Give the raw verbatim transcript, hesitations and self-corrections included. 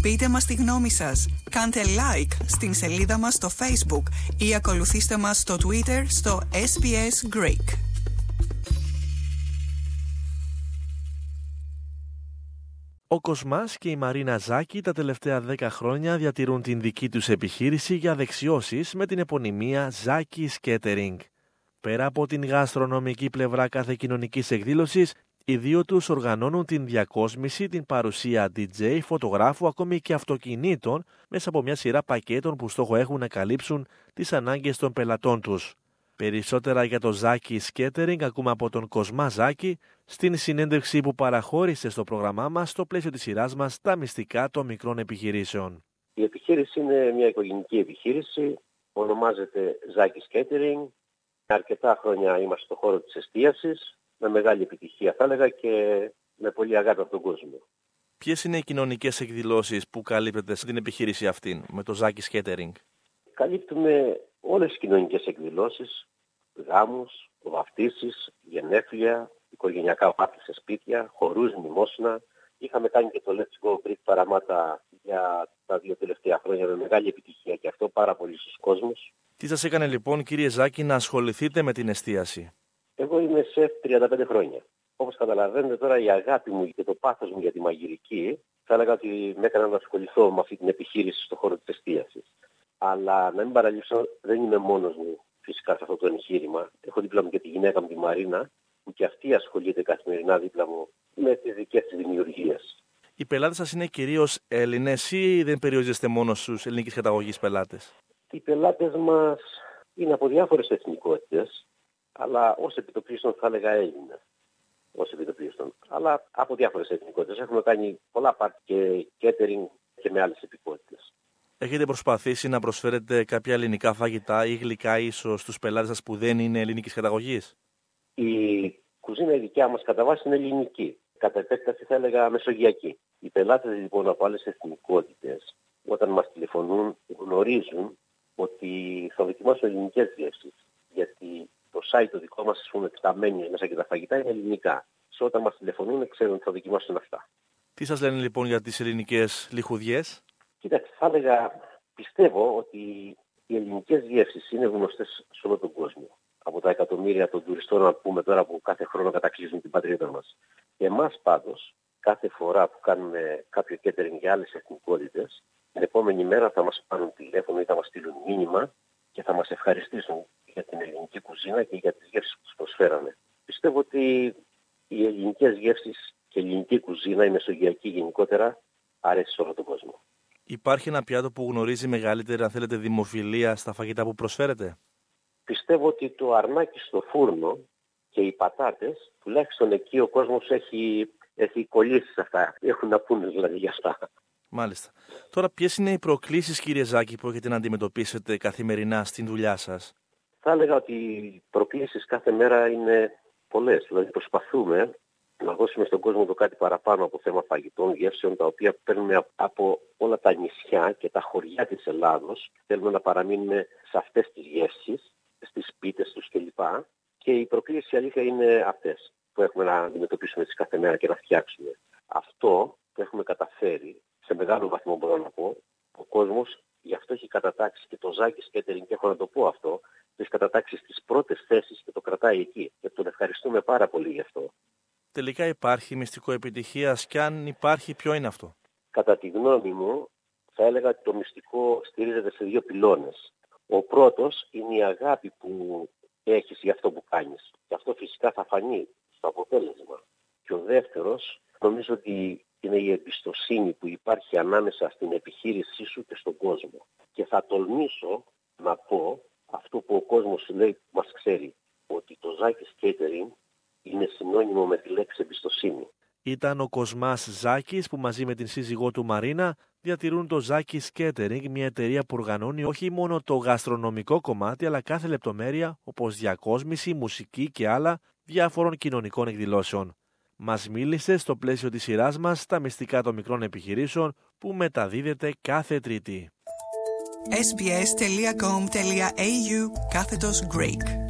Πείτε μας τη γνώμη σας. Κάντε like στην σελίδα μας στο Facebook ή ακολουθήστε μας στο Twitter στο ες μπι ες Greek. Ο Κοσμάς και η Μαρίνα Ζάκη τα τελευταία δέκα χρόνια διατηρούν την δική τους επιχείρηση για δεξιώσεις με την επωνυμία Zaki's Catering. Πέρα από την γαστρονομική πλευρά κάθε κοινωνικής εκδήλωσης, οι δύο τους οργανώνουν την διακόσμηση, την παρουσία ντι τζέι, φωτογράφου, ακόμη και αυτοκινήτων μέσα από μια σειρά πακέτων που στόχο έχουν να καλύψουν τις ανάγκες των πελατών τους. Περισσότερα για το Zaki's Catering ακούμε από τον Κοσμά Ζάκη στην συνέντευξη που παραχώρησε στο πρόγραμμά μας στο πλαίσιο της σειράς μας «Τα μυστικά των μικρών επιχειρήσεων». Η επιχείρηση είναι μια οικογενειακή επιχείρηση, ονομάζεται Zaki's Catering. Αρκετά χρόνια είμαστε στον χώρο της εστίασης, με μεγάλη επιτυχία θα έλεγα και με πολύ αγάπη από τον κόσμο. Ποιες είναι οι κοινωνικές εκδηλώσεις που καλύπτεται στην επιχείρηση αυτή με το Zaki's Catering? Καλύπτουμε όλες τις κοινωνικές εκδηλώσεις, γάμους, βαφτίσεις, γενέθλια, οικογενειακά πάρτι σε σπίτια, χορούς, μνημόσυνα. Είχαμε κάνει και το Let's Go Greek Παραμάτα για τα δύο τελευταία χρόνια με μεγάλη επιτυχία και αυτό πάρα πολύ στους κόσμους. Τι σας έκανε λοιπόν, κύριε Ζάκη, να ασχοληθείτε με την εστίαση? Εγώ είμαι σεφ τριάντα πέντε χρόνια. Όπως καταλαβαίνετε τώρα, η αγάπη μου και το πάθος μου για τη μαγειρική θα έλεγα ότι με έκανε να ασχοληθώ με αυτή την επιχείρηση στον χώρο της εστίασης. Αλλά να μην παραλείψω, δεν είμαι μόνος μου φυσικά σε αυτό το εγχείρημα. Έχω δίπλα μου και τη γυναίκα μου τη Μαρίνα, που και αυτή ασχολείται καθημερινά δίπλα μου με τις δικές της δημιουργίες. Οι πελάτες σας είναι κυρίως Έλληνες ή δεν περιορίζεστε μόνο στους ελληνικής καταγωγής πελάτες? Οι πελάτες μας είναι από διάφορες εθνικότητες, αλλά ως επιτοπλίστων θα έλεγα Έλληνες. Ως επιτοπλίστων, αλλά από διάφορες εθνικότητες. Έχουμε κάνει πολλά πάρτι και catering και με άλλες επικότητες. Έχετε προσπαθήσει να προσφέρετε κάποια ελληνικά φαγητά ή γλυκά ίσως στους πελάτες σας που δεν είναι ελληνικής καταγωγής? Η κουζίνα η δικιά μας κατά βάση είναι ελληνική. Κατά επέκταση θα έλεγα μεσογειακή. Οι πελάτες λοιπόν από άλλες εθνικότητες όταν μας τηλεφωνούν γνωρίζουν ότι θα δοκιμάσουν ελληνικές γεύσεις. Γιατί το site το δικό μας, ας πούμε, τα μένια μέσα και τα φαγητά είναι ελληνικά. Σε όταν μας τηλεφωνούν ξέρουν ότι θα δοκιμάσουν αυτά. Τι σας λένε λοιπόν για τις ελληνικές λιχουδιές? Κοίταξε, θα έλεγα, πιστεύω ότι οι ελληνικές γεύσεις είναι γνωστές σε όλο τον κόσμο. Από τα εκατομμύρια των τουριστών, να πούμε τώρα, που κάθε χρόνο κατακλείζουν την πατρίδα μας. Εμάς πάντως, κάθε φορά που κάνουμε κάποιο catering για άλλες εθνικότητες, την επόμενη μέρα θα μας πάρουν τηλέφωνο ή θα μας στείλουν μήνυμα και θα μας ευχαριστήσουν για την ελληνική κουζίνα και για τις γεύσεις που τους προσφέραμε. Πιστεύω ότι οι ελληνικές γεύσεις και η ελληνική κουζίνα, η μεσογειακή γενικότερα, αρέσει σε όλο τον κόσμο. Υπάρχει ένα πιάτο που γνωρίζει μεγαλύτερη, αν θέλετε, δημοφιλία στα φαγητά που προσφέρετε? Πιστεύω ότι το αρνάκι στο φούρνο και οι πατάτες, τουλάχιστον εκεί ο κόσμος έχει, έχει κολλήσει σε αυτά. Έχουν να πούνε δηλαδή για αυτά. Μάλιστα. Τώρα, ποιες είναι οι προκλήσεις, κύριε Ζάκη, που έχετε να αντιμετωπίσετε καθημερινά στην δουλειά σας? Θα έλεγα ότι οι προκλήσεις κάθε μέρα είναι πολλές. Δηλαδή προσπαθούμε να δώσουμε στον κόσμο το κάτι παραπάνω από θέμα φαγητών, γεύσεων, τα οποία παίρνουμε από όλα τα νησιά και τα χωριά της Ελλάδος. Θέλουμε να παραμείνουμε σε αυτές τις γεύσεις, στις πίτες τους κλπ. Και οι προκλήσεις, η αλήθεια, είναι αυτές που έχουμε να αντιμετωπίσουμε τις κάθε μέρα και να φτιάξουμε. Αυτό που έχουμε καταφέρει, σε μεγάλο βαθμό μπορώ να πω, ο κόσμος γι' αυτό έχει κατατάξει και το Zaki's Catering, και έχω να το πω αυτό, το έχει κατατάξει στις πρώτες θέσεις και το κρατάει εκεί. Και τον ευχαριστούμε πάρα πολύ γι' αυτό. Τελικά υπάρχει μυστικό επιτυχίας, και αν υπάρχει, ποιο είναι αυτό? Κατά τη γνώμη μου, θα έλεγα ότι το μυστικό στηρίζεται σε δύο πυλώνες. Ο πρώτος είναι η αγάπη που έχεις για αυτό που κάνεις. Και αυτό φυσικά θα φανεί στο αποτέλεσμα. Και ο δεύτερος, νομίζω ότι είναι η εμπιστοσύνη που υπάρχει ανάμεσα στην επιχείρησή σου και στον κόσμο. Και θα τολμήσω να πω αυτό που ο κόσμος λέει, που μας ξέρει, ότι το Zaki's Catering είναι συνώνυμο με τη λέξη εμπιστοσύνη. Ήταν ο Κοσμάς Ζάκης που μαζί με την σύζυγό του Μαρίνα διατηρούν το Zaki's Catering, μια εταιρεία που οργανώνει όχι μόνο το γαστρονομικό κομμάτι, αλλά κάθε λεπτομέρεια όπως διακόσμηση, μουσική και άλλα διάφορων κοινωνικών εκδηλώσεων. Μας μίλησε στο πλαίσιο της σειράς μας «Τα μυστικά των μικρών επιχειρήσεων» που μεταδίδεται κάθε Τρίτη. ες μπι ες τελεία κομ τελεία έι γιου κάθετος Greek